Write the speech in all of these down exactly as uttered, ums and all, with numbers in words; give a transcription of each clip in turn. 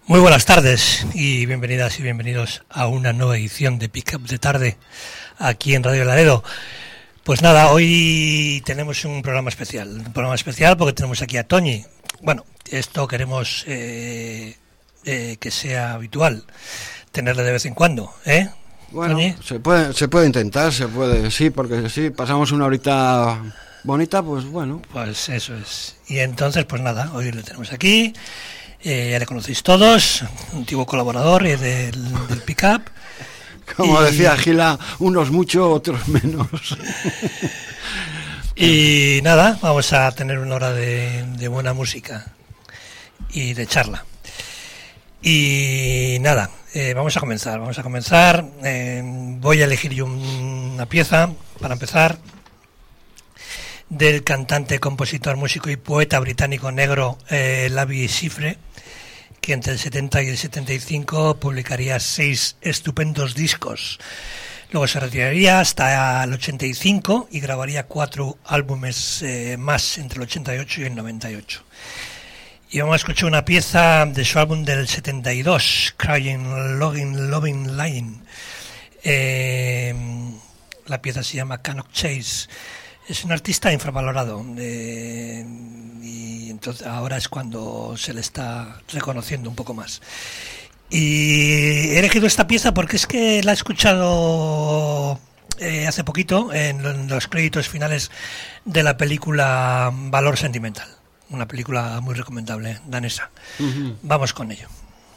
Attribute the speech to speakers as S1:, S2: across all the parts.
S1: Muy buenas tardes y bienvenidas y bienvenidos a una nueva edición de Pick Up de Tarde aquí en Radio Laredo. Pues nada, hoy tenemos un programa especial, un programa especial porque tenemos aquí a Toñi. Bueno, esto queremos eh, eh, que sea habitual, tenerle de vez en cuando, ¿eh?
S2: Bueno,
S1: Toñi.
S2: se puede, se puede intentar, se puede, sí, porque si pasamos una horita bonita, pues bueno.
S1: Pues eso es. Y entonces, pues nada, hoy le tenemos aquí. Eh, ya le conocéis todos, antiguo colaborador eh, del, del Pick Up.
S2: Como
S1: y...
S2: decía Gila, unos mucho, otros menos.
S1: Y nada, vamos a tener una hora de, de buena música y de charla. Y nada, eh, vamos a comenzar, vamos a comenzar. Eh, voy a elegir yo una pieza para empezar del cantante, compositor, músico y poeta británico negro eh, Lavi Siffre, que entre el setenta y el setenta y cinco publicaría seis estupendos discos. Luego se retiraría hasta el ochenta y cinco y grabaría cuatro álbumes eh, más entre el ochenta y ocho y el noventa y ocho. Y vamos a escuchar una pieza de su álbum del setenta y dos, Crying, Loving, Loving Line. Eh, la pieza se llama Cannot Chase. Es un artista infravalorado eh, y entonces ahora es cuando se le está reconociendo un poco más. Y he elegido esta pieza porque es que la he escuchado eh, hace poquito en los créditos finales de la película Valor Sentimental, una película muy recomendable, danesa. Uh-huh. Vamos con ello.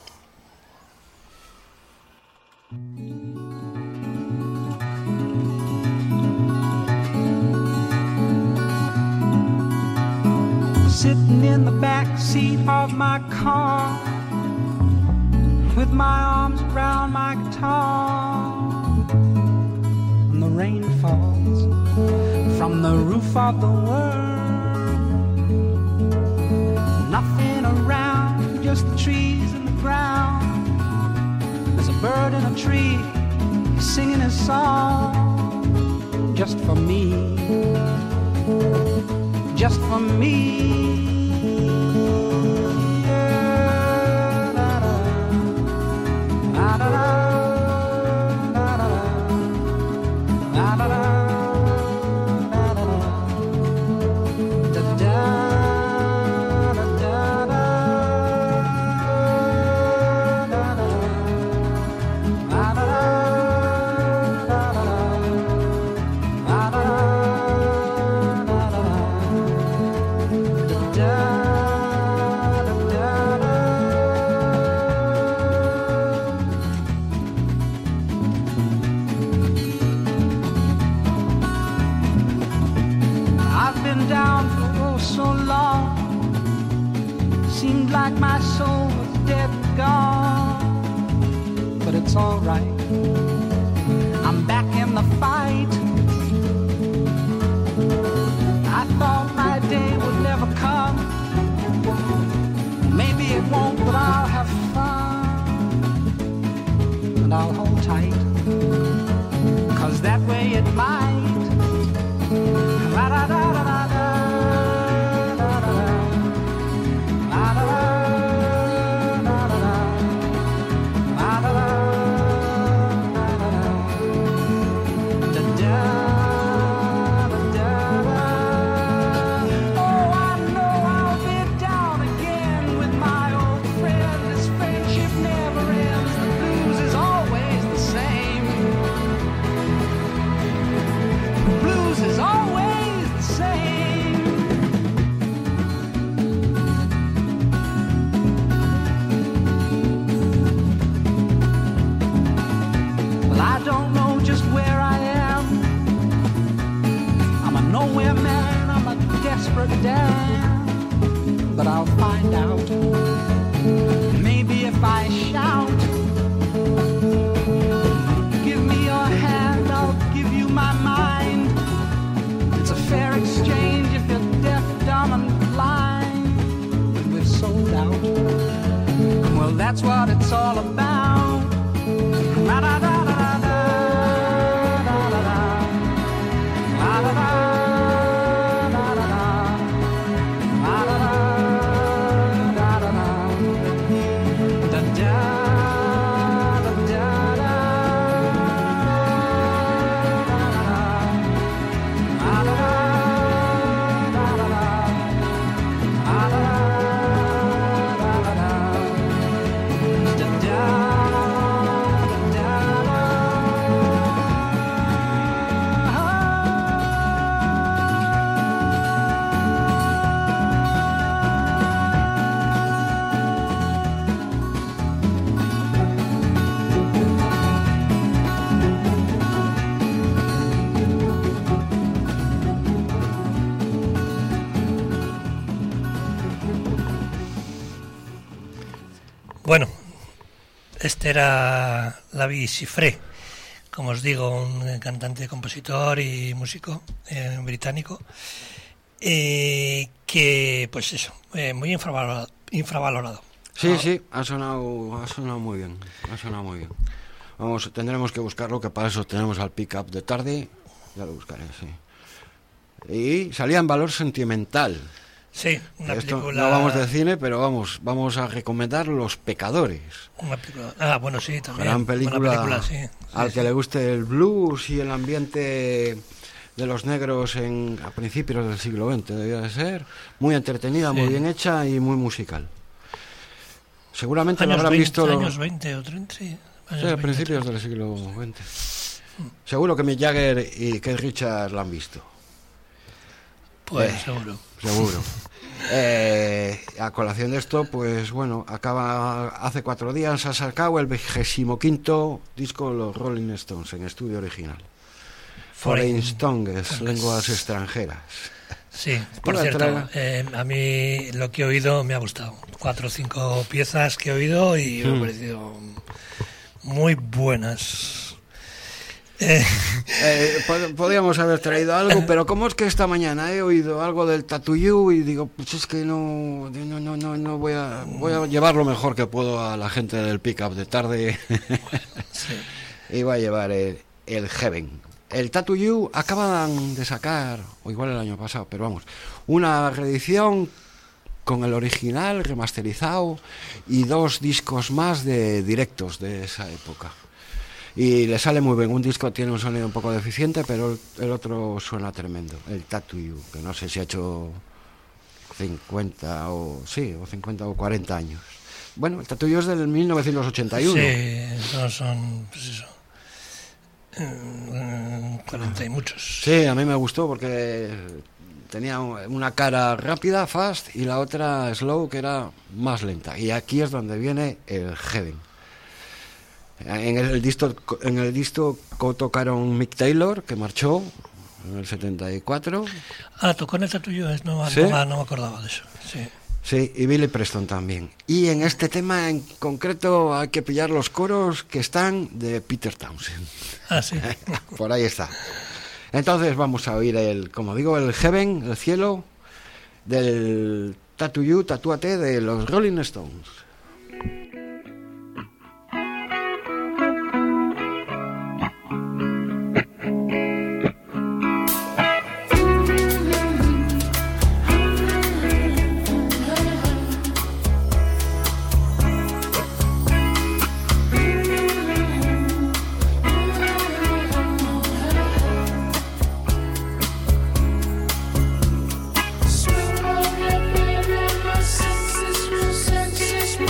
S3: Sitting in the back seat of my car, with my arms around my guitar, and the rain falls from the roof of the world. Nothing around, just the trees and the ground. There's a bird in a tree singing his song, just for me, just for me. It's all right, I'm back in the fight. I thought my day would never come. Maybe it won't, but I'll have fun. And I'll hold tight, 'cause that way it might. La-da-da-da-da-da. Down, but I'll find out. Maybe if I shout, give me your hand, I'll give you my mind. It's a fair exchange if you're deaf, dumb, and blind. But we've sold out. Well, that's what it's all about. La-da-da-da-da-da, la-da-da, la-da-da. Da
S1: Bueno, este era Lavi Siffré, como os digo, un cantante, compositor y músico eh, británico, eh, que, pues eso, eh, muy infravalorado. infravalorado.
S2: Sí, sí, ha sonado, ha sonado muy bien, ha sonado muy bien. Vamos, tendremos que buscarlo, que para eso tenemos al pick up de tarde, ya lo buscaré, sí. Y salía en Valor Sentimental.
S1: Sí, una
S2: Esto
S1: película...
S2: no vamos de cine, pero vamos, vamos a recomendar Los Pecadores.
S1: Una película... Ah, bueno, sí, también.
S2: Gran película,
S1: película sí,
S2: al
S1: sí,
S2: que
S1: sí.
S2: le guste el blues y el ambiente de los negros en, a principios del siglo veinte, debía de ser. Muy entretenida,
S1: Sí.
S2: muy bien hecha y muy musical. Seguramente
S1: Años
S2: lo habrán
S1: veinte,
S2: visto... lo-
S1: años veinte o treinta, sí. Años
S2: Sí, a
S1: veinte,
S2: principios del siglo veinte. Seguro que Mick Jagger y Keith Richards la han visto.
S1: Pues
S2: Eh.
S1: seguro.
S2: Seguro. Eh, a colación de esto, pues bueno, acaba hace cuatro días ha sacado el vigésimo quinto disco de los Rolling Stones en estudio original. Foreign Tongues, lenguas extranjeras.
S1: Sí, por
S2: Iba a
S1: cierto,
S2: traer-
S1: eh, a mí lo que he oído me ha gustado. Cuatro o cinco piezas que he oído y me
S2: Hmm.
S1: han parecido muy buenas. Eh,
S2: Eh, pod- podríamos haber traído algo, pero como es que esta mañana he oído algo del Tattoo You y digo, pues es que no, no, no, no, no voy a, voy a llevar lo mejor que puedo a la gente del pick-up de tarde.
S1: sí.
S2: Y voy a llevar el, el Heaven. El Tattoo You acaban de sacar, o igual el año pasado, pero vamos, una reedición con el original remasterizado y dos discos más de directos de esa época. Y le sale muy bien. Un disco tiene un sonido un poco deficiente, pero el, el otro suena tremendo. El Tattoo You, que no sé si ha hecho cincuenta o sí, o cincuenta o cuarenta años. Bueno, el Tattoo You es del mil novecientos ochenta y uno.
S1: Sí, no son, pues eso, eh, cuarenta y muchos.
S2: Sí, a mí me gustó porque tenía una cara rápida, fast, y la otra slow, que era más lenta. Y aquí es donde viene el Heaven. En el disco, en el disco tocaron Mick Taylor, que marchó en el setenta y cuatro.
S1: Ah, tocó en el tuyo, no,
S2: ¿Sí?
S1: no, no me acordaba de eso. Sí.
S2: Sí, y Billy Preston también. Y en este tema en concreto hay que pillar los coros que están de Peter Townsend.
S1: Ah, sí.
S2: Por ahí está. Entonces vamos a oír el, como digo, el Heaven, el cielo, del Tattoo You, Tatúate, de los Rolling Stones.
S4: Swim on that river, my senses will senses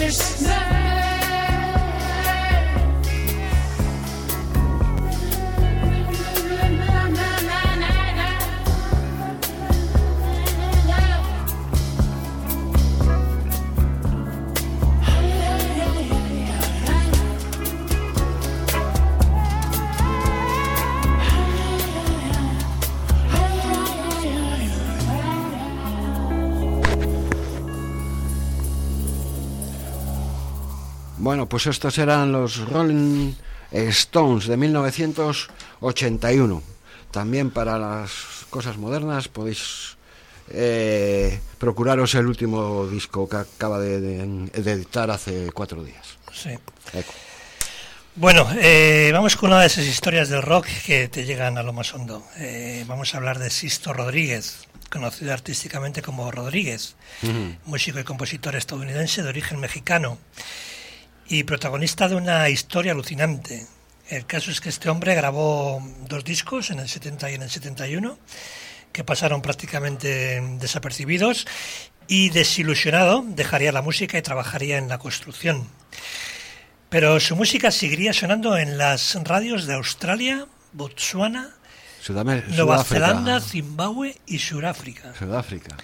S2: Bueno, pues estos eran los Rolling Stones de mil novecientos ochenta y uno. También para las cosas modernas podéis eh, procuraros el último disco que acaba de, de, de editar hace cuatro días.
S1: Sí.
S2: Eco.
S1: Bueno, eh, vamos con una de esas historias del rock que te llegan a lo más hondo. Eh, vamos a hablar de Sisto Rodríguez, conocido artísticamente como Rodríguez, uh-huh. músico y compositor estadounidense de origen mexicano y protagonista de una historia alucinante. El caso es que este hombre grabó dos discos, en el setenta y en el setenta y uno, que pasaron prácticamente desapercibidos, y desilusionado dejaría la música y trabajaría en la construcción. Pero su música seguiría sonando en las radios de Australia, Botsuana,
S2: Sudam-
S1: Nueva
S2: Sudáfrica.
S1: Zelanda, Zimbabue y Sudáfrica.
S2: Sudáfrica.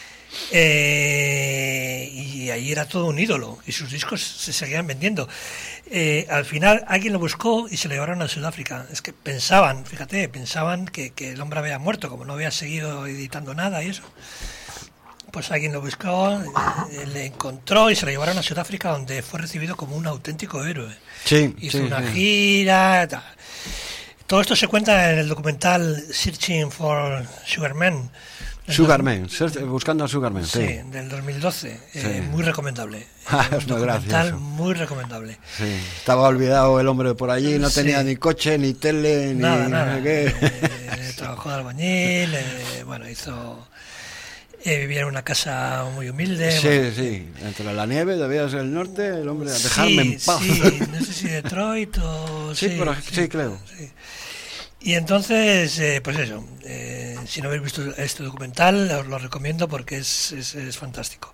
S1: Eh, y ahí era todo un ídolo y sus discos se seguían vendiendo. Eh, al final alguien lo buscó y se lo llevaron a Sudáfrica. Es que pensaban, fíjate, pensaban que, que el hombre había muerto, como no había seguido editando nada y eso. Pues alguien lo buscó, eh, le encontró y se lo llevaron a Sudáfrica, donde fue recibido como un auténtico héroe.
S2: Sí,
S1: Hizo
S2: sí,
S1: una
S2: sí.
S1: gira, tal. Todo esto se cuenta en el documental Searching for Sugarman.
S2: Sugarman, buscando a Sugarman,
S1: Sí,
S2: sí.
S1: del dos mil doce,
S2: Sí.
S1: eh, muy recomendable.
S2: Ah,
S1: Un
S2: es muy
S1: documental
S2: gracioso.
S1: muy recomendable.
S2: Sí. Estaba olvidado el hombre por allí, no
S1: Sí.
S2: tenía ni coche, ni tele,
S1: Nada,
S2: ni
S1: nada.
S2: no sé qué.
S1: Eh, trabajó de albañil, eh, bueno, hizo... Eh, vivía en una casa muy humilde.
S2: Sí,
S1: bueno,
S2: sí, entre la nieve, debía ser el norte, el hombre, a
S1: sí,
S2: dejarme en paz.
S1: Sí, no sé si Detroit o...
S2: Sí, por aquí, sí, creo.
S1: Sí. Y entonces, eh, pues eso, eh, si no habéis visto este documental, os lo recomiendo porque es, es, es fantástico.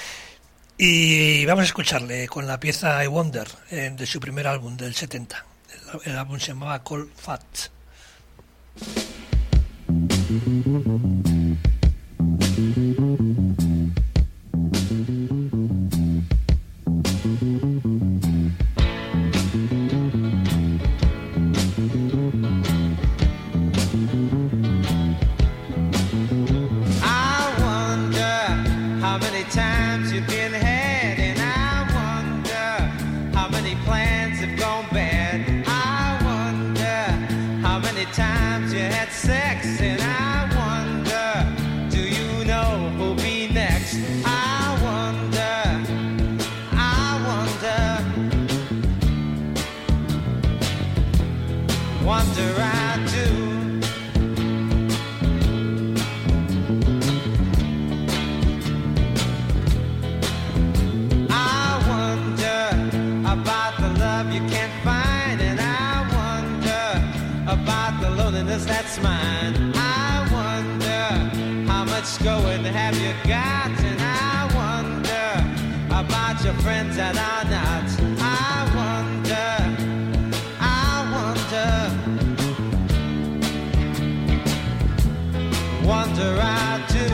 S1: Y vamos a escucharle con la pieza I Wonder, eh, de su primer álbum del setenta. El, el álbum se llamaba Cold Fat.
S4: That's mine. I wonder how much going have you got, and I wonder about your friends that are not. I wonder, I wonder, wonder I do.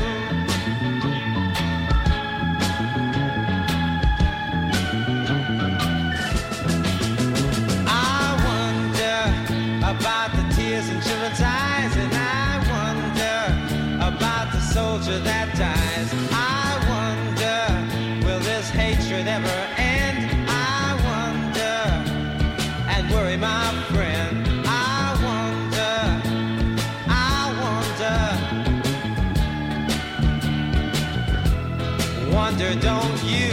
S4: I wonder about the tears in children's eyes, and I wonder about the soldier that dies. I wonder, will this hatred ever end? I wonder, and worry my friend. I wonder, I wonder, wonder don't you?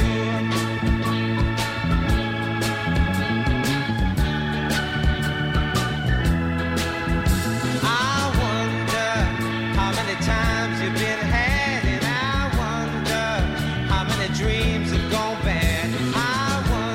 S4: Dreams have gone bad. I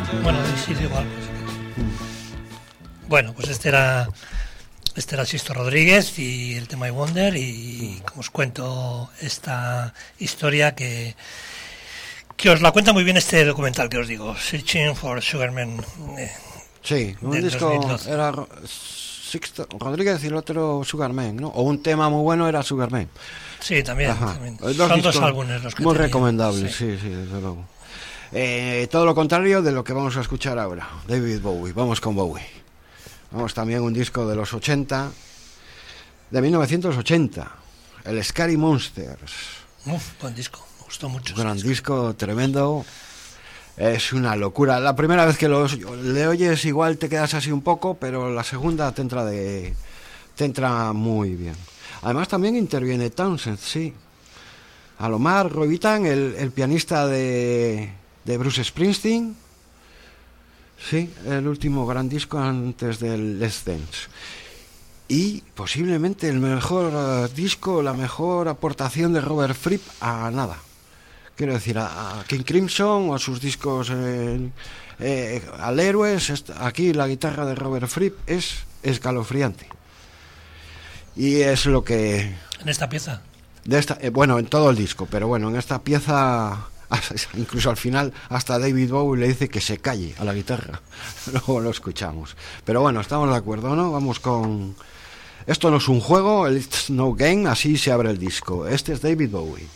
S1: Bueno, sí, sí, igual. Pues. Bueno, pues este era este era Sisto Rodríguez y el tema I Wonder, y como os cuento esta historia que que os la cuenta muy bien este documental que os digo, Searching for Sugarman. Eh,
S2: sí, un
S1: del
S2: disco
S1: dos mil doce.
S2: era Sixto Rodríguez y el otro Sugarman, ¿no? O un tema muy bueno era Sugarman.
S1: Sí, también.
S2: Ajá.
S1: también.
S2: Dos
S1: Son dos
S2: discos
S1: álbumes los que
S2: muy
S1: tenía.
S2: recomendables,
S1: Sí.
S2: sí, sí, desde luego. Eh, todo lo contrario de lo que vamos a escuchar ahora, David Bowie. Vamos con Bowie. Vamos también un disco de los ochenta, de mil novecientos ochenta, el Scary Monsters.
S1: Uf, buen disco, me gustó mucho.
S2: Un gran disco, tremendo. Es una locura. La primera vez que lo le oyes igual te quedas así un poco, pero la segunda te entra de te entra muy bien. Además también interviene Townshend, sí. Alomar Roy-Bittan, el, el pianista de, de Bruce Springsteen. Sí, el último gran disco antes del Let's Dance. Y posiblemente el mejor uh, disco, la mejor aportación de Robert Fripp a nada. Quiero decir, a, a King Crimson o a sus discos eh, eh, al Héroes. Aquí la guitarra de Robert Fripp es escalofriante. Y es lo que...
S1: En esta pieza.
S2: De esta, eh, bueno, en todo el disco, pero bueno, en esta pieza, incluso al final, hasta David Bowie le dice que se calle a la guitarra. Luego lo escuchamos. Pero bueno, estamos de acuerdo, ¿no? Vamos con... Esto no es un juego, it's no game, así se abre el disco. Este es David Bowie.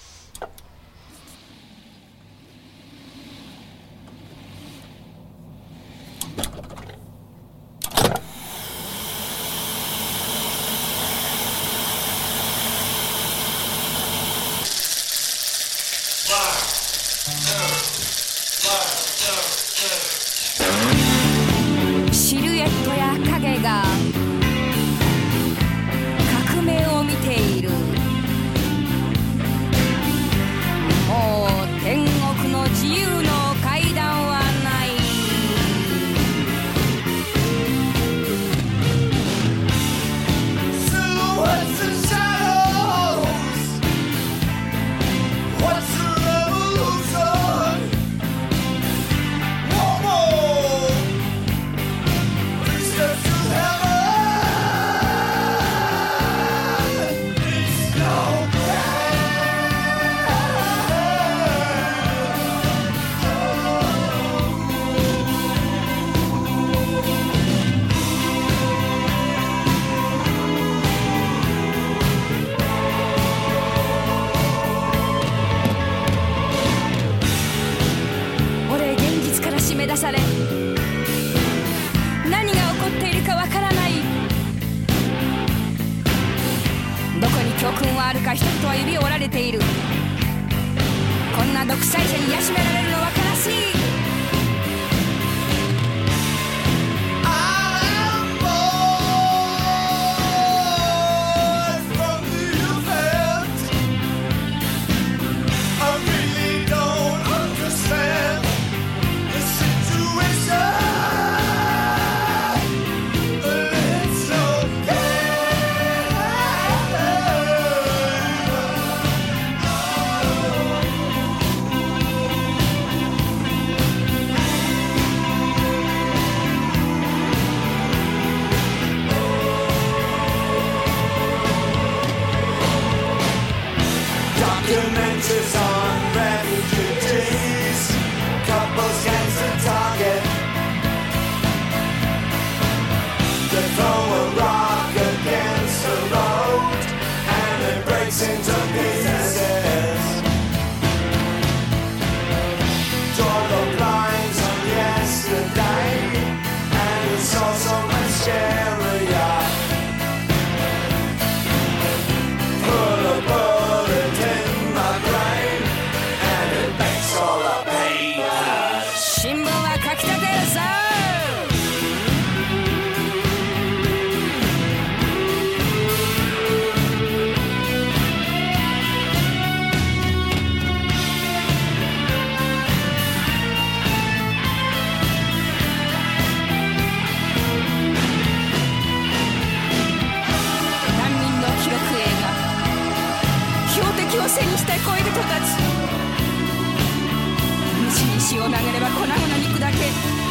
S5: 虫に石を投げれば粉々肉だけ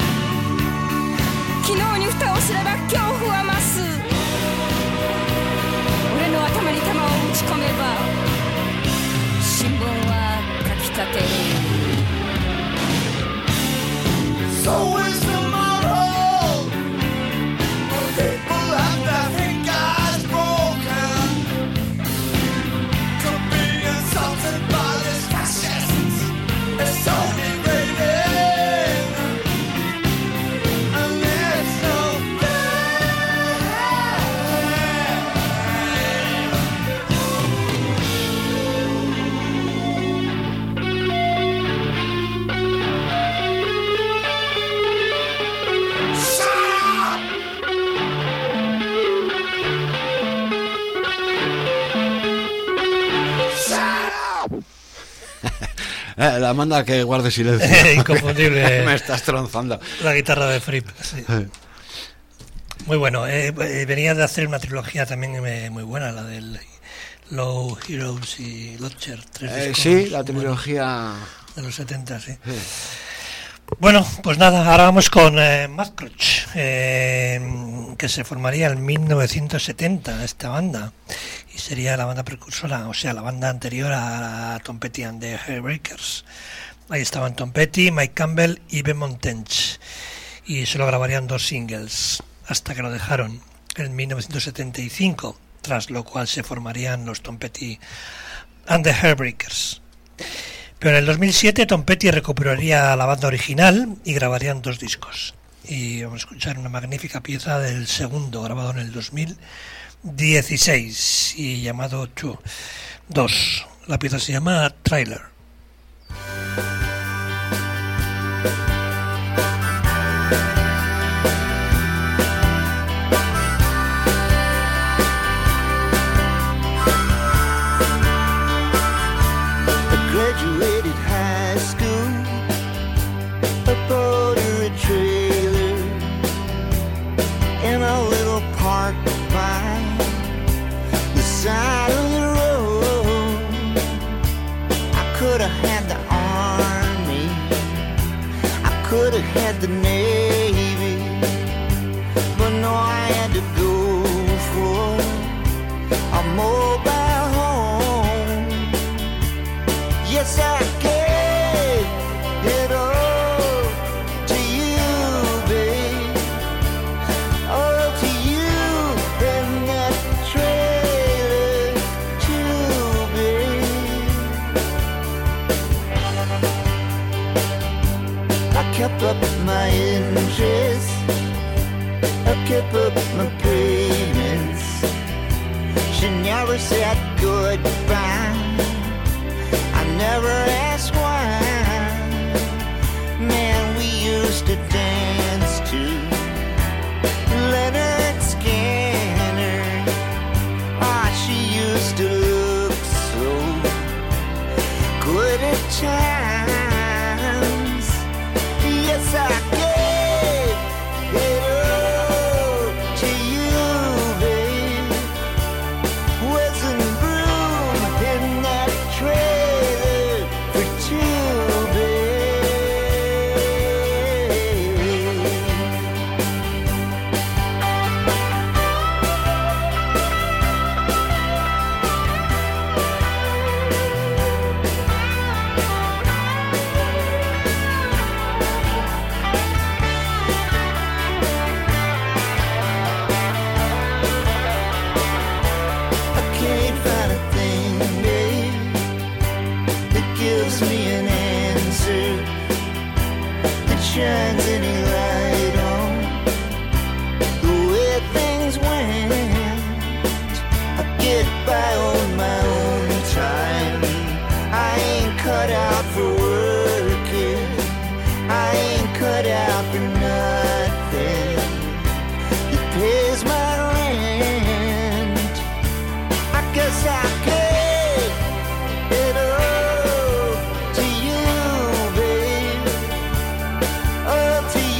S5: 昨日に蓋をすれば恐怖は増す俺の頭に弾を打ち込めば新聞は書き立てる
S6: So is tomorrow. People have to think God's broken to be insulted by this fascist. It's so degrading, and it's so bad.
S2: Eh, la manda que guarde silencio.
S1: Inconfundible.
S2: Me estás tronzando.
S1: La guitarra de Fripp, sí. Muy bueno. Eh, eh, venía de hacer una trilogía también eh, muy buena, la del Low Heroes y Lodger. Tres
S2: Eh,
S1: discos,
S2: sí, la
S1: bueno,
S2: trilogía.
S1: de los setenta, sí.
S2: Sí.
S1: Bueno, pues nada, ahora vamos con eh, Madcrutch, eh, que se formaría en mil novecientos setenta, esta banda, y sería la banda precursora, o sea, la banda anterior a Tom Petty and the Heartbreakers. Ahí estaban Tom Petty, Mike Campbell y Ben Montench, y solo grabarían dos singles, hasta que lo dejaron en mil novecientos setenta y cinco, tras lo cual se formarían los Tom Petty and the Heartbreakers. Pero en el dos mil siete Tom Petty recuperaría la banda original y grabarían dos discos. Y vamos a escuchar una magnífica pieza del segundo, grabado en el dos mil dieciséis y llamado Two. Dos. La pieza se llama Trailer.
S6: Graduated high school, aboard a trailer in a little park by the side of the road. I could have had the army, I could have had the navy, but no, I had to go for a mobile home. Yes, I gave it all to you, babe. All to you in that trailer, too, babe. I kept up my interest, I kept up my payments. She never said goodbye, I never asked why. Man, we used to dance to Leonard Skinner. Ah, she used to look so good at times. Yes, I gave it all to you, babe. Wasn't room in that trailer for two, babe. I can't find a thing, babe, that gives me an answer, that shines any light on the way things went. I get by on my own time. I ain't cut out for working, I ain't cut out for nothing that pays my rent. I guess I gave it all to you, babe. All to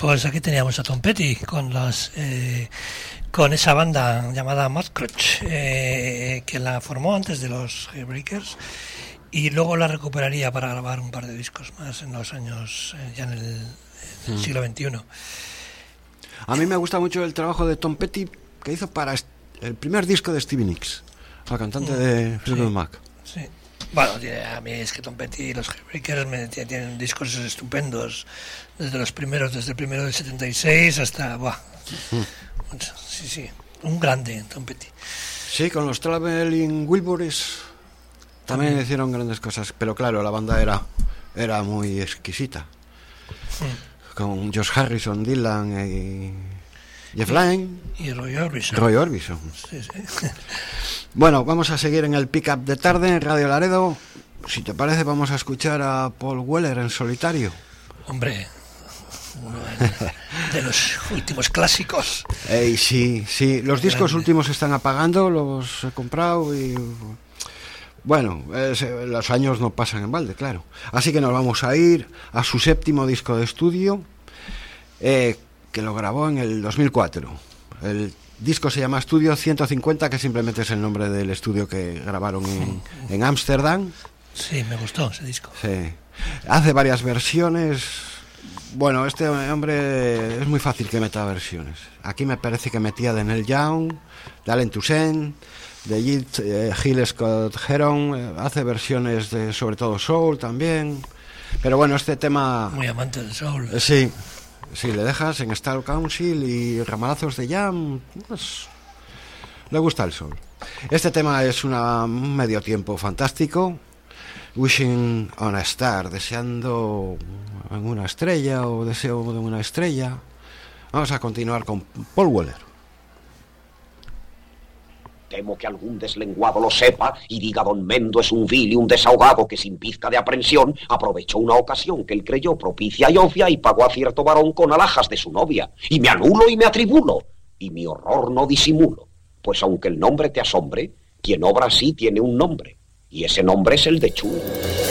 S1: Pues aquí teníamos a Tom Petty con las eh, con esa banda llamada Mudcrutch, eh, que la formó antes de los Heartbreakers y luego la recuperaría para grabar un par de discos más en los años, eh, ya en el, en el mm. siglo veintiuno.
S2: A mí me gusta mucho el trabajo de Tom Petty que hizo para el primer disco de Stevie Nicks, la cantante mm. de Fleetwood sí, Mac.
S1: Sí. Bueno, a mí es que Tom Petty y los Heartbreakers me, tienen discos estupendos, desde los primeros, desde el primero del setenta y seis hasta... Buah, mm. Sí, sí, un grande Tom Petty.
S2: Sí, con los Traveling Wilburys también mm. hicieron grandes cosas, pero claro, la banda era, era muy exquisita. Mm. Con Josh Harrison, Dylan y Jeff Lynne
S1: y Roy Orbison.
S2: Roy Orbison.
S1: Sí, sí.
S2: Bueno, vamos a seguir en el pick-up de tarde en Radio Laredo. Si te parece, vamos a escuchar a Paul Weller en solitario.
S1: Hombre, uno de los últimos clásicos.
S2: Ey, sí, sí. Los discos Grande. últimos se están apagando, los he comprado y... Bueno, es, los años no pasan en balde, claro. Así que nos vamos a ir a su séptimo disco de estudio, eh, que lo grabó en el dos mil cuatro. El disco se llama Estudio ciento cincuenta, que simplemente es el nombre del estudio que grabaron en, en Ámsterdam.
S1: Sí, me gustó ese disco.
S2: Sí. Hace varias versiones. Bueno, este hombre es muy fácil que meta versiones. Aquí me parece que metía de Neil Young, de Allen Toussaint, de Gil, eh, Gil Scott Heron, eh, hace versiones de sobre todo soul también. Pero bueno, este tema...
S1: Muy amante del soul.
S2: Eh, sí. Si le dejas en Star Council y ramalazos de jam, pues le gusta el sol. Este tema es una, un medio tiempo fantástico. Wishing on a Star, deseando en una estrella o deseo de una estrella. Vamos a continuar con Paul Weller.
S7: Temo que algún deslenguado lo sepa y diga don Mendo es un vil y un desahogado que sin pizca de aprensión aprovechó una ocasión que él creyó propicia y obvia y pagó a cierto varón con alhajas de su novia. Y me anulo y me atribulo, y mi horror no disimulo, pues aunque el nombre te asombre, quien obra así tiene un nombre, y ese nombre es el de Chulo.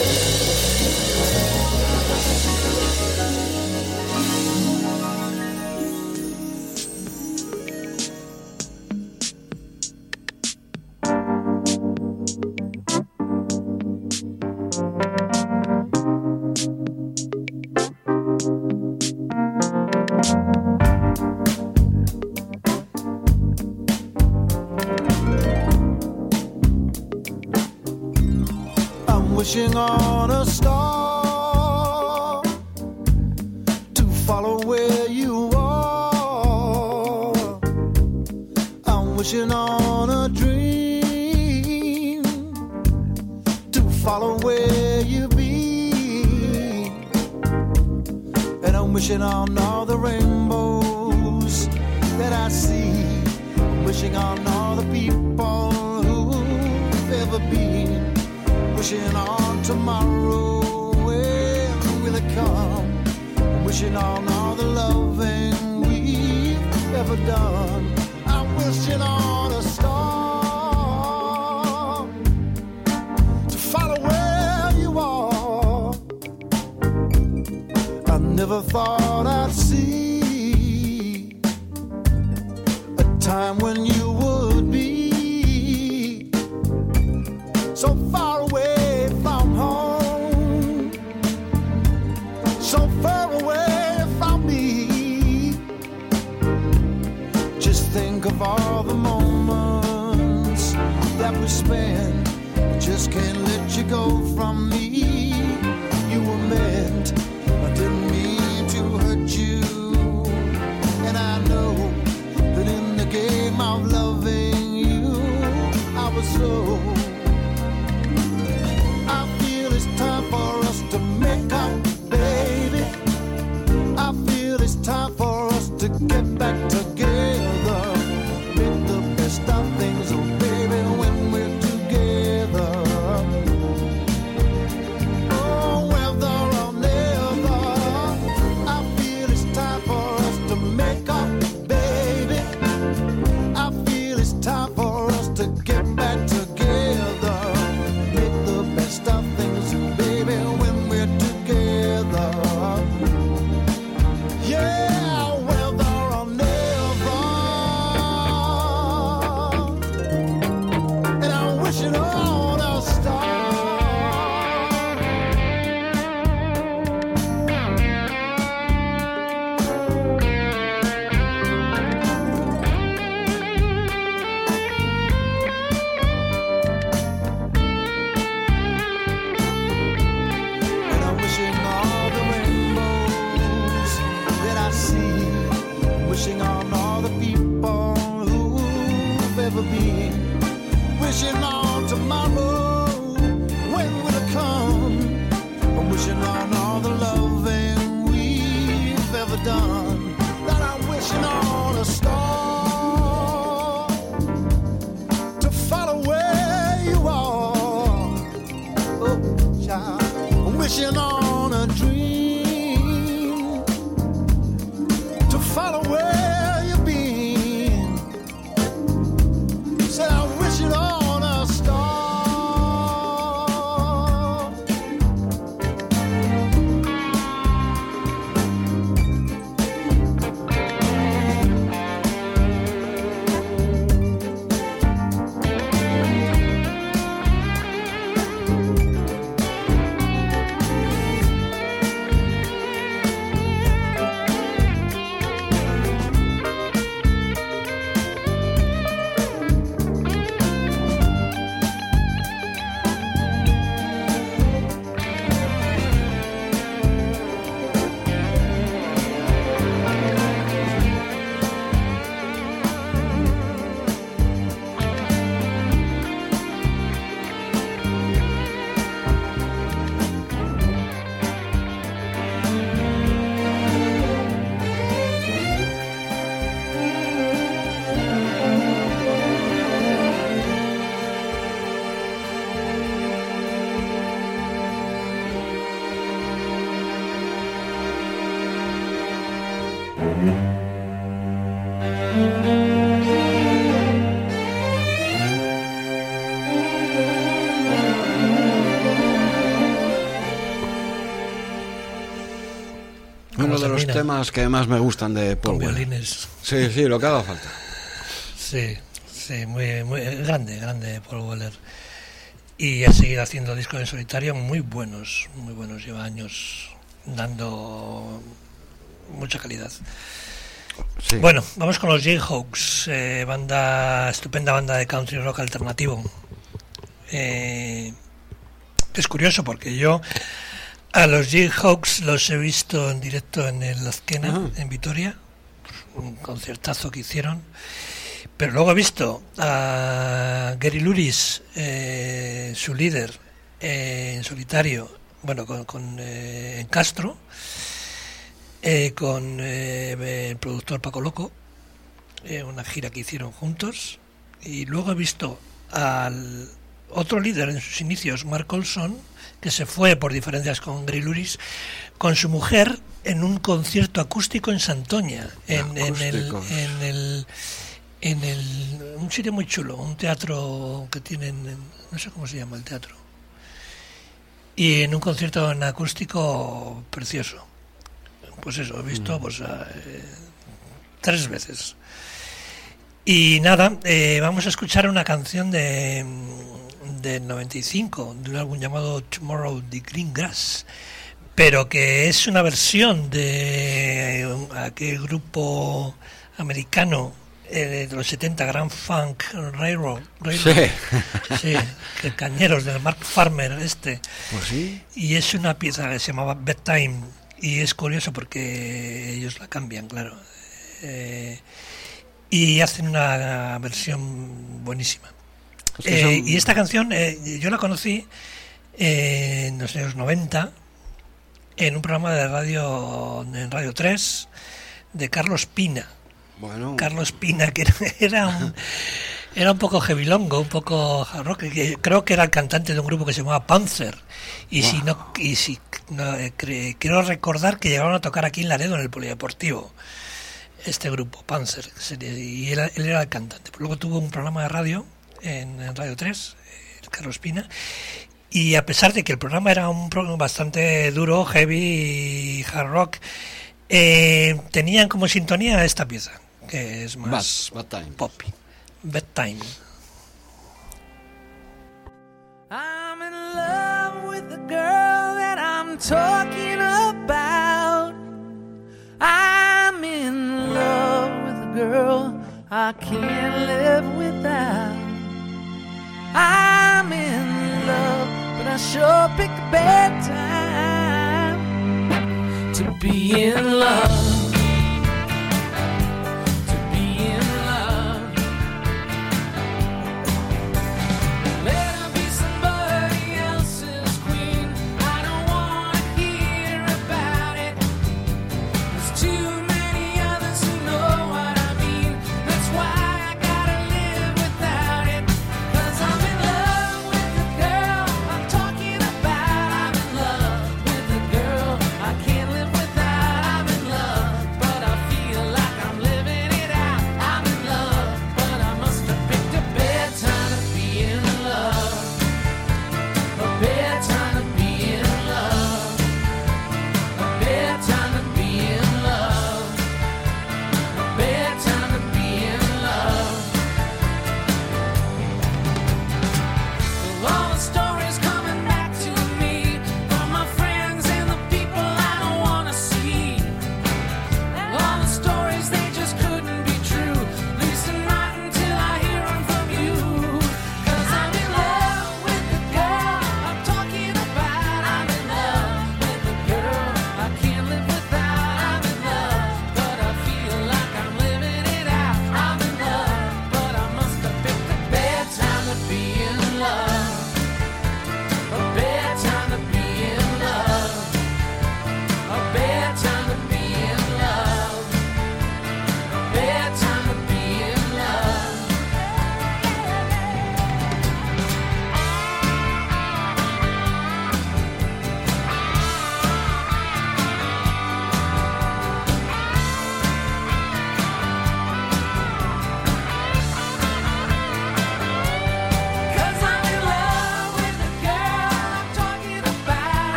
S8: Wishing on a star to follow where you are. I'm wishing on a dream to follow where you be. And I'm wishing on all the rainbows that I see. I'm wishing on all the people who've ever been. Wishing on tomorrow, when will it come? Wishing on all the loving we've ever done. I'm wishing on a star to follow where you are. I never thought I'd see a time when you would be so far away. So far away from me. Just think of all the moments that we spent. I just can't let you go from me. You were meant, I didn't mean to hurt you. And I know that in the game of loving you, I was so. I feel it's time for us to make up. It's time for us to get back together. Make the best of things, oh baby, when we're together. Oh, whether or never, I feel it's time for us to make up, baby. I feel it's time for us to get back together. Make the best of things, oh baby, when we're together. Yeah. for being. Wishing on tomorrow, when will it come? I'm wishing on all the loving we've ever done. That I'm wishing on a star to follow where you are. Oh, child, I'm wishing on a dream to follow where you've been. Said I'm wishing on a star.
S2: Uno de los temas que más me gustan de Paul
S1: Con
S2: Weller.
S1: violines.
S2: Sí, sí, lo que haga falta.
S1: Sí, sí, muy, muy grande, grande Paul Weller. Y ha seguido haciendo discos en solitario muy buenos, muy buenos. Lleva años dando mucha calidad.
S2: Sí.
S1: Bueno, vamos con los Jayhawks, eh, banda, estupenda banda de country rock alternativo. Eh, es curioso porque yo a los Jayhawks los he visto en directo en el Azkena,
S2: Ajá.
S1: en Vitoria, un concertazo que hicieron. Pero luego he visto a Gary Luris, eh, su líder, eh, en solitario, bueno, con, con eh, en Castro, eh, con eh, el productor Paco Loco, eh, una gira que hicieron juntos. Y luego he visto al otro líder en sus inicios, Mark Olson, que se fue por diferencias con Gary Luris, con su mujer en un concierto acústico en Santoña, en, en el...
S2: Acústicos.
S1: En el en el un sitio muy chulo, un teatro que tienen, en- no sé cómo se llama el teatro, y en un concierto en acústico precioso. Pues eso, he visto pues a, eh, tres veces. Y nada, eh, vamos a escuchar una canción de del noventa y cinco, de un álbum llamado Tomorrow the Green Grass, pero que es una versión de aquel grupo americano eh, de los setenta, Grand Funk Railroad, Railroad.
S2: Sí.
S1: Sí, que cañeros del Mark Farmer este.
S2: Pues sí.
S1: Y es una pieza que se llamaba Bedtime, y es curioso porque ellos la cambian, claro. Eh, y hacen una versión buenísima.
S2: Es que
S1: Eh,
S2: son-
S1: Y esta canción eh, yo la conocí eh, en los años noventa en un programa de radio, en Radio tres, de Carlos Pina.
S2: Bueno,
S1: Carlos Pina, que era un, era un poco heavilongo, un poco hard rock, que creo que era el cantante de un grupo que se llamaba Panzer. Y si no, y si no, eh, cre- quiero recordar que llegaron a tocar aquí en Laredo, en el Polideportivo, este grupo, Panzer, sería- y él, él era el cantante. Luego tuvo un programa de radio en, en Radio tres, eh, Carlos Pina, y a pesar de que el programa era un programa bastante duro, heavy, hard rock, eh, tenían como sintonía esta pieza, que es más
S2: Bad- Bad Time.
S1: poppy. Bedtime.
S4: I'm in love with the girl that I'm talking about. I'm in love with a girl I can't live without. I'm in love, but I sure pick a bad time to be in love. To be in love.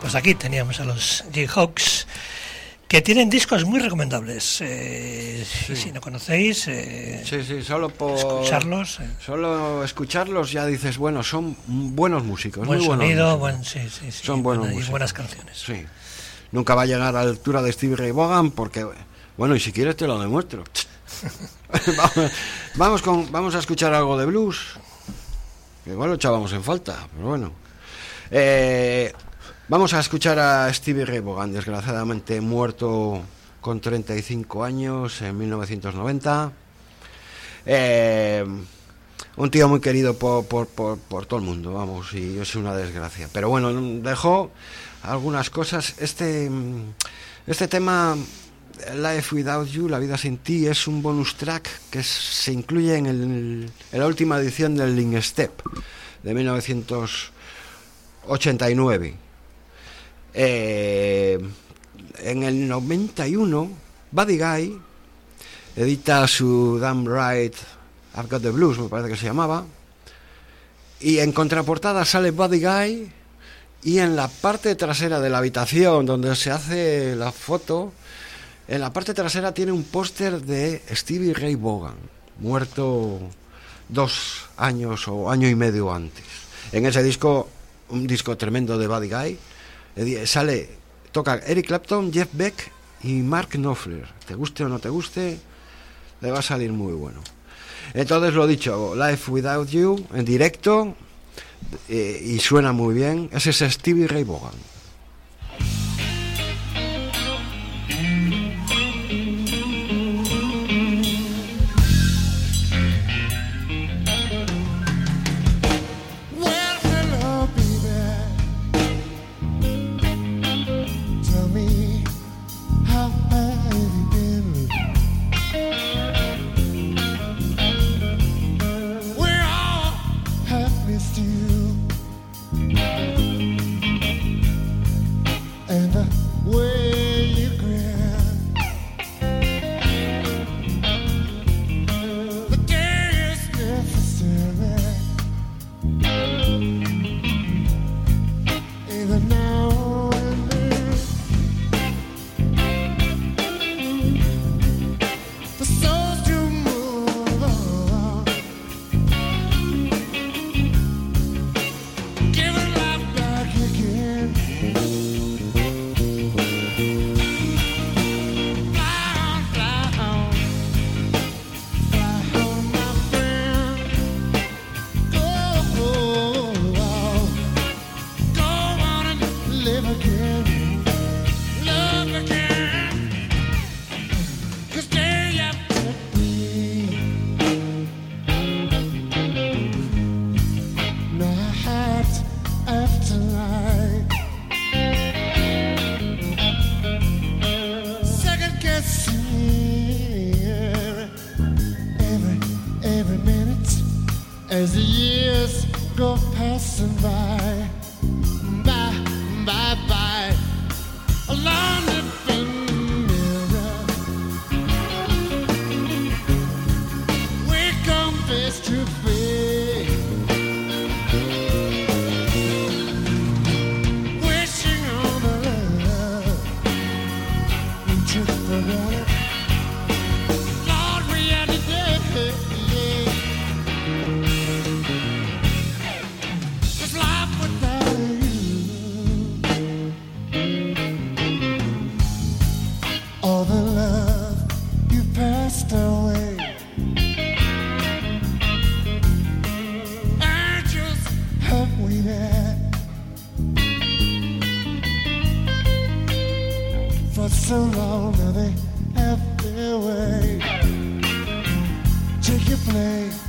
S1: Pues aquí teníamos a los Jayhawks, que tienen discos muy recomendables. Eh,
S2: Sí.
S1: Si no conocéis, eh,
S2: Sí, sí, solo por
S1: escucharlos. eh,
S2: Solo escucharlos ya dices, bueno, son buenos músicos,
S1: buen
S2: muy buenos
S1: sonido,
S2: músicos.
S1: buen, sí, sí, sí,
S2: Son buenos
S1: buena- y
S2: músicos.
S1: buenas canciones.
S2: Sí. Nunca va a llegar a la altura de Stevie Ray Vaughan porque, bueno, y si quieres te lo demuestro. vamos, vamos con, vamos a escuchar algo de blues. Que igual lo echábamos en falta, pero bueno. Eh, vamos a escuchar a Stevie Ray Vaughan, desgraciadamente muerto con treinta y cinco años en mil novecientos noventa. Eh, un tío muy querido por, por, por, por todo el mundo, vamos, y es una desgracia. Pero bueno, dejó algunas cosas. Este, este tema, Life Without You, La vida sin ti, es un bonus track que se incluye en, el, en la última edición del Link Step de mil novecientos ochenta y nueve. Eh, en el noventa y uno, Buddy Guy edita su Damn Right I've Got the Blues, me parece que se llamaba, y en contraportada sale Buddy Guy, y en la parte trasera de la habitación donde se hace la foto, en la parte trasera tiene un póster de Stevie Ray Vaughan, muerto dos años o año y medio antes. En ese disco, un disco tremendo de Buddy Guy, sale, toca Eric Clapton, Jeff Beck y Mark Knopfler. Te guste o no te guste, le va a salir muy bueno. Entonces, lo dicho, Life Without You en directo, eh, y suena muy bien. Ese es Stevie Ray Vaughan.
S8: Well, hello, baby. Tell me, how have you been? We all have missed you, and the way you grin. The day is necessary. Even now and then, the souls do move on, giving life back again. Fly on, fly on, fly on, my friend. Go, go, go on and live again, love again. 'Cause day after day, night after night, second guessing every every minute as the years go passing by, by, by, by. A long living mirror, we come face to face, wishing on the love we took for granted. Lord, we had to day. This life without you, all the love you passed away. Angels have waited for so long, now they have their way. Take your place.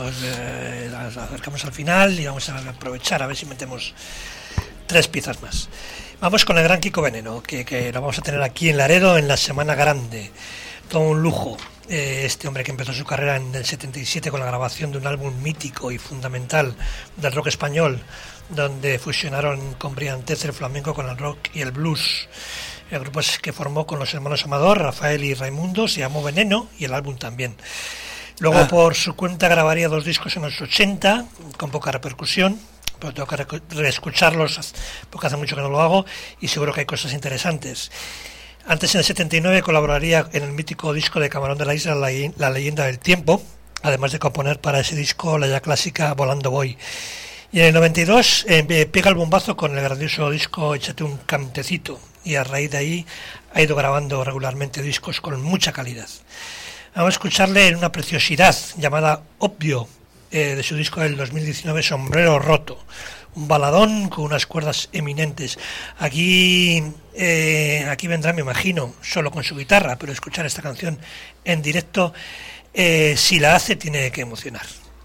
S1: nos eh, acercamos al final y vamos a aprovechar a ver si metemos tres piezas más. Vamos con el gran Kiko Veneno, que, que lo vamos a tener aquí en Laredo en la Semana Grande. Todo un lujo. Eh, este hombre que empezó su carrera en el setenta y siete con la grabación de un álbum mítico y fundamental del rock español, donde fusionaron con brillantez el flamenco con el rock y el blues. El grupo es que formó con los hermanos Amador, Rafael y Raimundo, se llamó Veneno, y el álbum también. Luego ah. por su cuenta grabaría dos discos en los ochenta, con poca repercusión, pero tengo que reescucharlos porque hace mucho que no lo hago y seguro que hay cosas interesantes. Antes, en el setenta y nueve, colaboraría en el mítico disco de Camarón de la Isla, La, la leyenda del tiempo, además de componer para ese disco la ya clásica Volando Voy. Y en el noventa y dos eh, pega el bombazo con el grandioso disco Échate un cantecito, y a raíz de ahí ha ido grabando regularmente discos con mucha calidad. Vamos a escucharle en una preciosidad llamada Obvio, eh, de su disco del dos mil diecinueve, Sombrero Roto. Un baladón con unas cuerdas eminentes. Aquí eh, aquí vendrá, me imagino, solo con su guitarra, pero escuchar esta canción en directo, eh, si la hace, tiene que emocionar.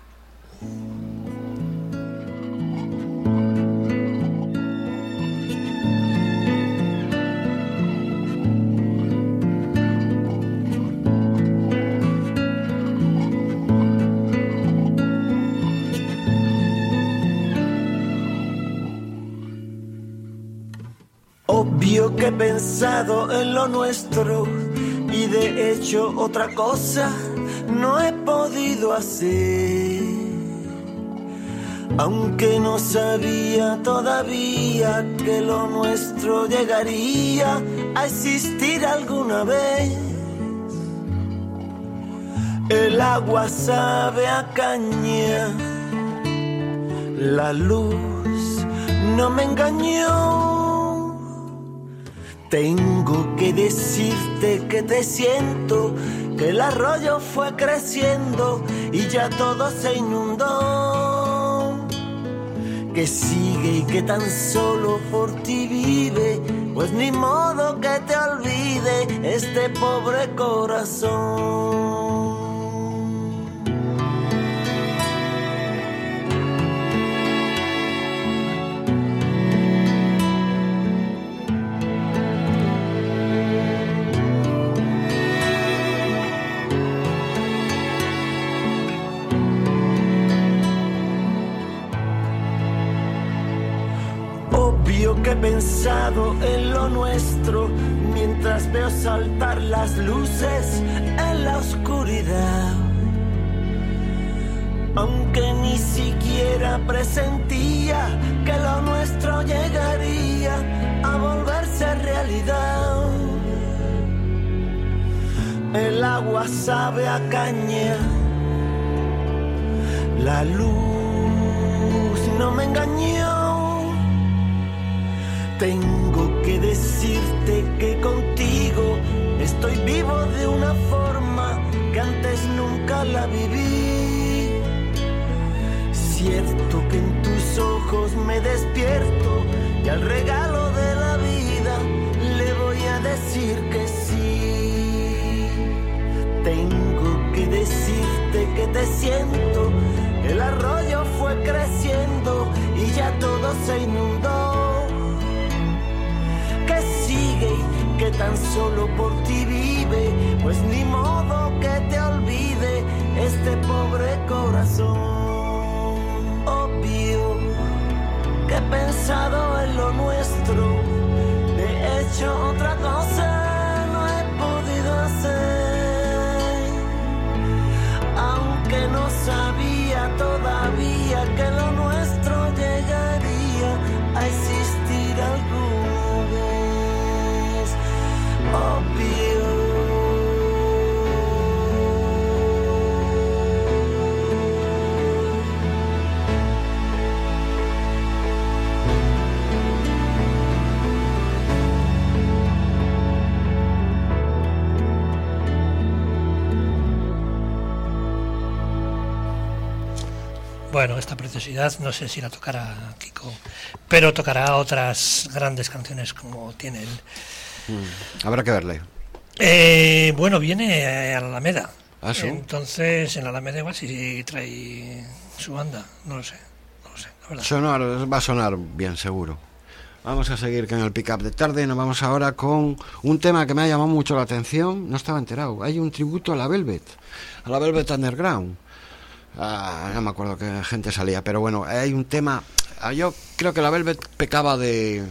S9: Obvio que he pensado en lo nuestro y de hecho otra cosa no he podido hacer. Aunque no sabía todavía que lo nuestro llegaría a existir alguna vez. El agua sabe a caña, la luz no me engañó. Tengo que decirte que te siento, que el arroyo fue creciendo y ya todo se inundó. Que sigue y que tan solo por ti vive, pues ni modo que te olvide este pobre corazón. Que he pensado en lo nuestro mientras veo saltar las luces en la oscuridad. Aunque ni siquiera presentía que lo nuestro llegaría a volverse realidad. El agua sabe a caña, la luz no me engañó. Tengo que decirte que contigo estoy vivo de una forma que antes nunca la viví. Cierto que en tus ojos me despierto y al regalo de la vida le voy a decir que sí. Tengo que decirte que te siento, el arroyo fue creciendo y ya todo se inundó. Que tan solo por ti vive, pues ni modo que te olvide este pobre corazón. Obvio que he pensado en lo nuestro, de hecho otra cosa no he podido hacer. Aunque no sabía todavía que lo nuestro llegaría a existir alguna vez. Obvio.
S1: Bueno, esta preciosidad no sé si la tocará Kiko, pero tocará otras grandes canciones como tiene él.
S2: Mm, habrá que verle.
S1: Eh, bueno, viene a la Alameda.
S2: ¿Ah, sí?
S1: Entonces, en la Alameda igual sí trae su banda, no lo sé, no lo sé, la verdad.
S2: Sonar, va a sonar bien, seguro. Vamos a seguir con el pick-up de tarde. Nos vamos ahora con un tema que me ha llamado mucho la atención. No estaba enterado. Hay un tributo a la Velvet, a la Velvet Underground. Ah, no me acuerdo qué gente salía, pero bueno, hay un tema. Yo creo que la Velvet pecaba de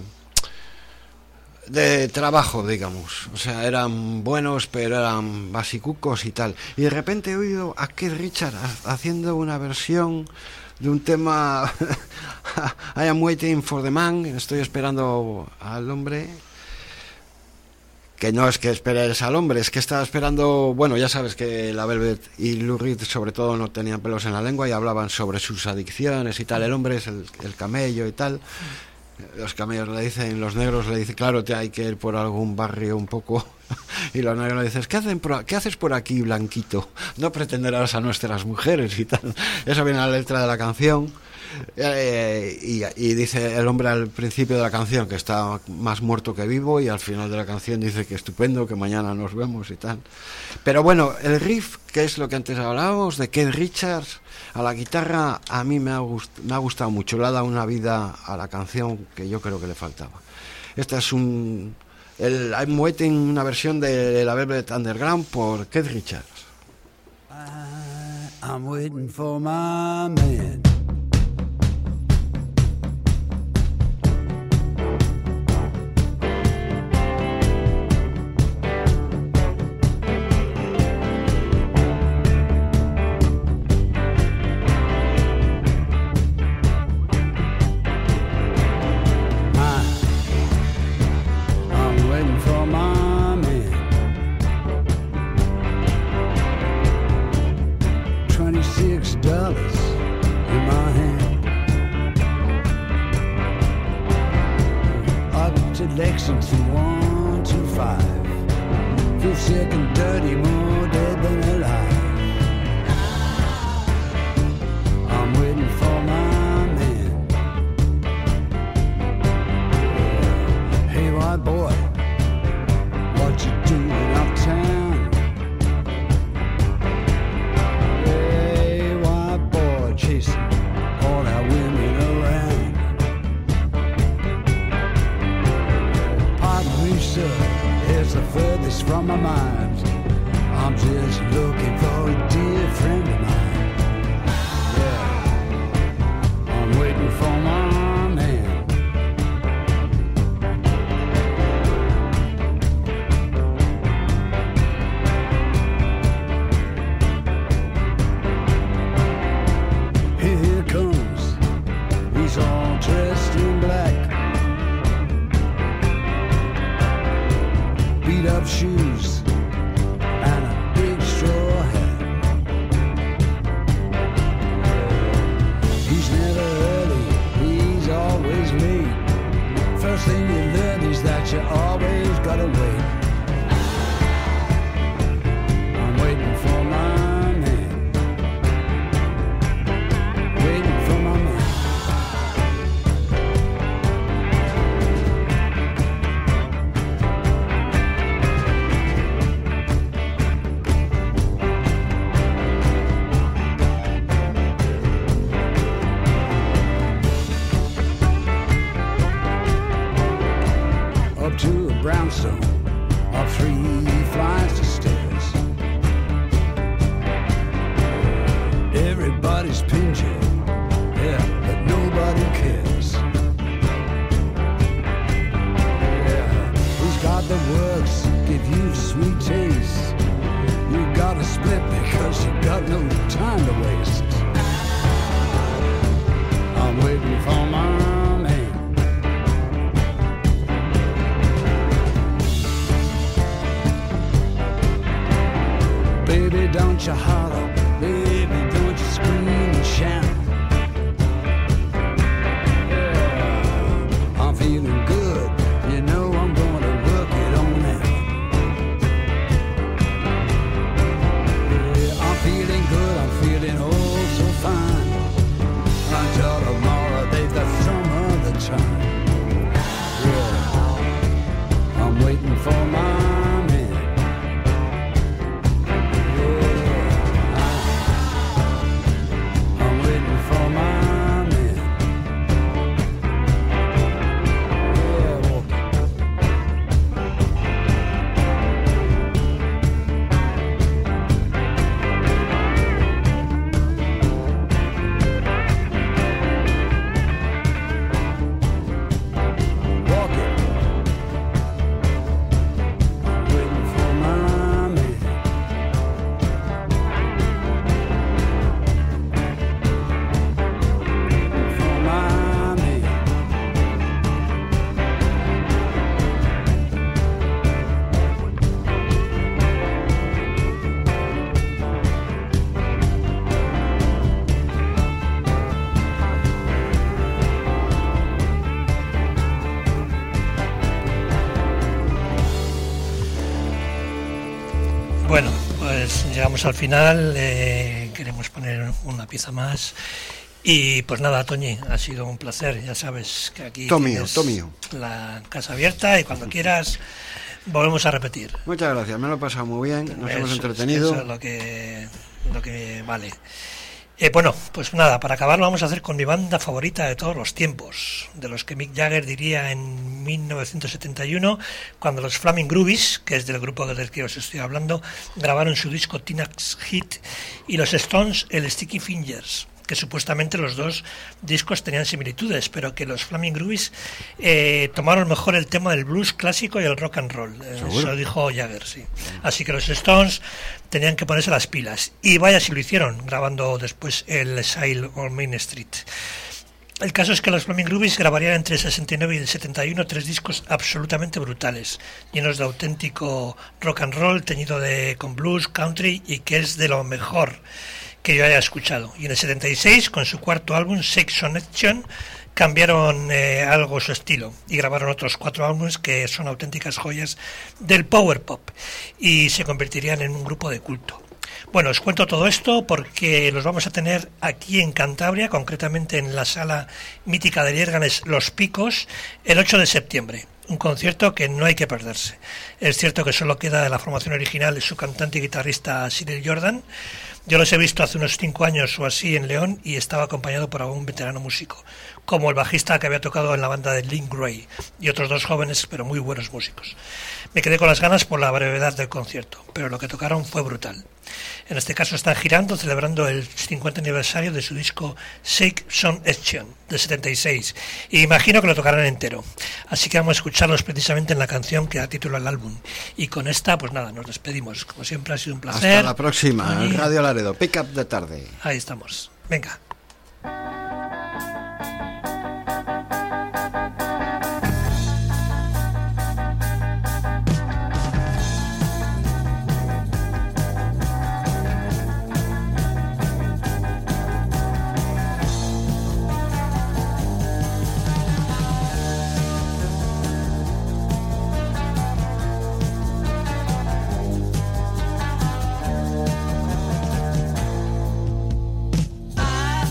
S2: de trabajo, digamos. O sea, eran buenos, pero eran basicucos y tal. Y de repente he oído a Keith Richards haciendo una versión de un tema I am waiting for the man, estoy esperando al hombre, que no es que esperes al hombre, es que estaba esperando, bueno, ya sabes que la Velvet y Lou Reed sobre todo no tenían pelos en la lengua y hablaban sobre sus adicciones y tal. El hombre es el, el camello y tal. Los camellos le dicen, los negros le dicen, claro, te hay que ir por algún barrio un poco. Y los negros le dicen, ¿qué, hacen por, ¿qué haces por aquí, blanquito? No pretenderás a nuestras mujeres y tal. Eso viene a la letra de la canción. Eh, y, y dice el hombre al principio de la canción que está más muerto que vivo, y al final de la canción dice que estupendo, que mañana nos vemos y tal. Pero bueno, el riff, que es lo que antes hablábamos, de Keith Richards a la guitarra, a mí me ha, gust, me ha gustado mucho. Le ha dado una vida a la canción que yo creo que le faltaba. Esta es un... El I'm Waiting, una versión de la Velvet Underground por Keith Richards.
S10: I, I'm waiting for my man.
S3: Lexington one two five. Feel sick and dirty, more dead than alive. I'm waiting for my man. Hey, white boy, what you doing uptown? Hey, white boy, chasing all our women around. It's the furthest from my mind. I'm just looking for a dear friend of mine. Yeah, I'm waiting for my man. Here, here comes. He's all dressed in black. Beat up shoes and a big straw hat. He's never early, he's always late. First thing you learn is that you always gotta wait. I'm waiting for my man. Waiting for my man. To a brownstone, up three flights of stairs. Everybody's pinned you, yeah, but nobody cares. Yeah, who's got the works, give you sweet taste? You gotta split because you got no time to waste. I'm waiting for my baby, don't you holler, baby, don't you scream and shout. Yeah, I'm feeling good, you know I'm gonna work it on out. Yeah, I'm feeling good, I'm feeling oh so fine. Until tomorrow, they've got some other time. Yeah, I'm waiting for my man. Yeah.
S1: pues llegamos al final, eh, queremos poner una pieza más. Y pues nada, Toñi, ha sido un placer, ya sabes que aquí
S2: Todo mío,
S1: tienes
S2: todo mío.
S1: la casa abierta y cuando quieras volvemos a repetir.
S2: Muchas gracias, me lo he pasado muy bien, nos
S1: Eso,
S2: hemos entretenido.
S1: Eso es lo que, lo que vale. Eh, bueno, pues nada, para acabar lo vamos a hacer con mi banda favorita de todos los tiempos, de los que Mick Jagger diría en mil novecientos setenta y uno, cuando los Flaming Groovies, que es del grupo del que os estoy hablando, grabaron su disco Teenage Hit, y los Stones el Sticky Fingers, que supuestamente los dos discos tenían similitudes, pero que los Flaming Groovies eh, tomaron mejor el tema del blues clásico y el rock and roll. Eh, eso dijo Jagger, sí. Así que los Stones tenían que ponerse las pilas. Y vaya si lo hicieron, grabando después el Sail on Main Street. El caso es que los Flaming Groovies grabarían entre el sesenta y nueve y el setenta y uno tres discos absolutamente brutales, llenos de auténtico rock and roll, teñido de con blues, country, y que es de lo mejor que yo haya escuchado. Y en el setenta y seis, con su cuarto álbum, Sex on Action, cambiaron eh, algo su estilo y grabaron otros cuatro álbumes que son auténticas joyas del power pop y se convertirían en un grupo de culto. Bueno, os cuento todo esto porque los vamos a tener aquí en Cantabria, concretamente en la sala mítica de Liérganes Los Picos, el ocho de septiembre. Un concierto que no hay que perderse. Es cierto que solo queda de la formación original su cantante y guitarrista Cyril Jordan. Yo los he visto hace unos cinco años o así en León y estaba acompañado por algún veterano músico, como el bajista que había tocado en la banda de Link Gray y otros dos jóvenes pero muy buenos músicos. Me quedé con las ganas por la brevedad del concierto, pero lo que tocaron fue brutal. En este caso están girando, celebrando el cincuenta aniversario de su disco Sex on Action de setenta y seis, y imagino que lo tocarán entero. Así que vamos a escucharlos precisamente en la canción que da título al álbum. Y con esta, pues nada, nos despedimos. Como siempre ha sido un placer.
S2: Hasta la próxima,
S1: Y...
S2: Radio Laredo, Pick Up de tarde.
S1: Ahí estamos. Venga.
S11: I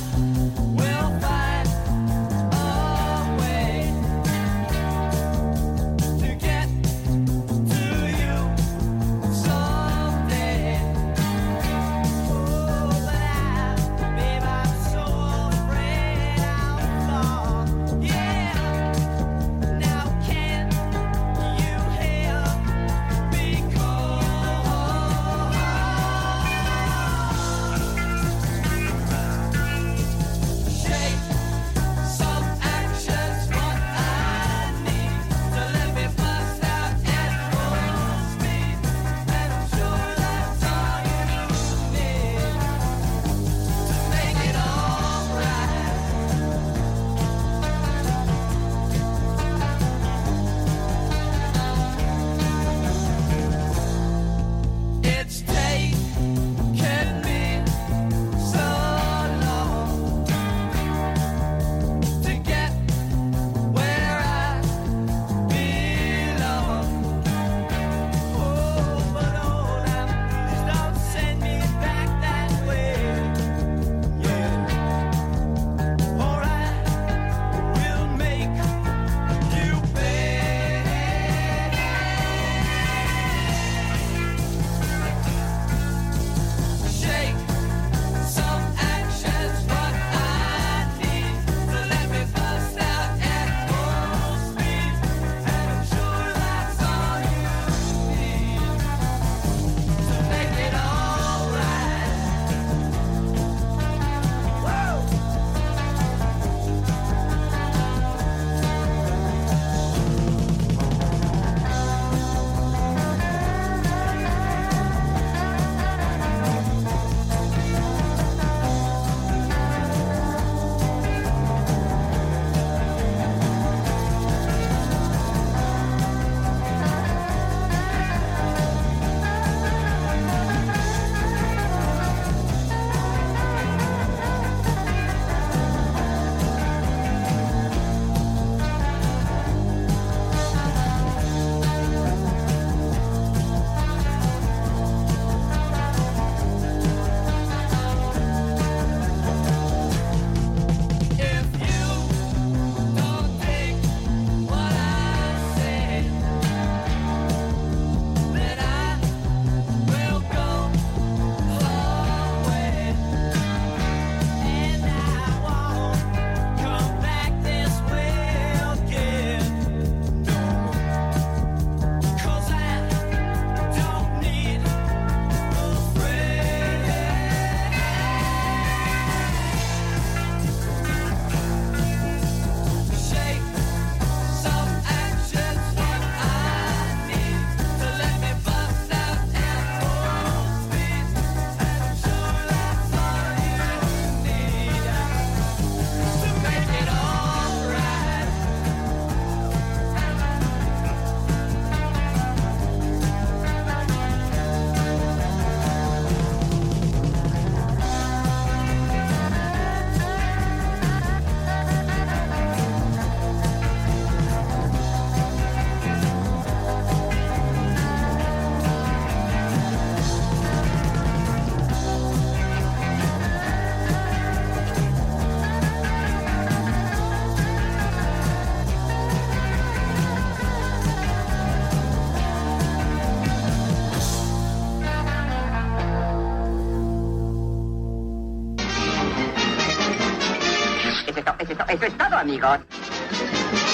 S11: Eso es todo, amigos.